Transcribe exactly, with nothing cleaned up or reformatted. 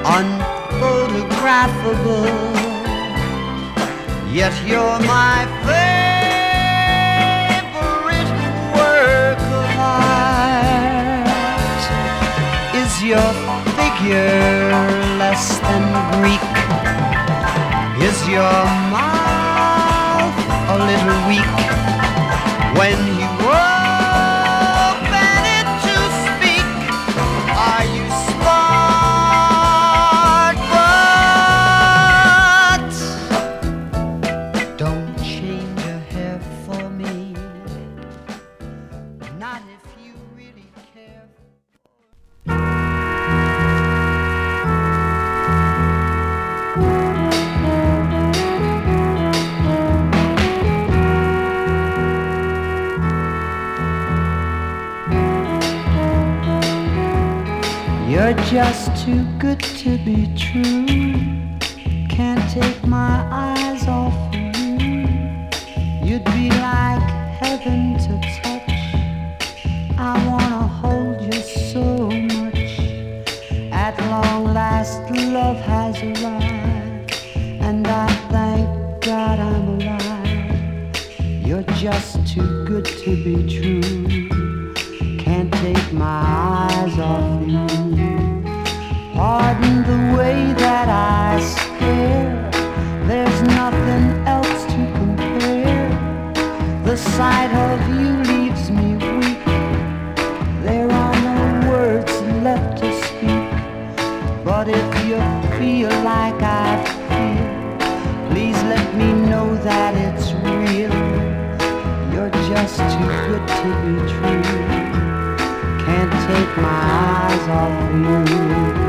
unphotographable, yet you're my favorite work of art. Is your figure less than Greek? Is your mouth a little weak when you open it to speak? Are you smart? But don't change your hair for me, not if you really care. You're just too good to be true. Can't take my eyes off of you. You'd be like heaven to touch. I wanna hold you so much. At long last, love has arrived, and I thank God I'm alive. You're just too good to be true. Can't take my eyes off you. Pardon the way that I stare. There's nothing else to compare. The sight of you leaves me weak. There are no words left to speak. But if you feel like I feel, please let me know that it's real. You're just too good to be true. Can't take my eyes off you.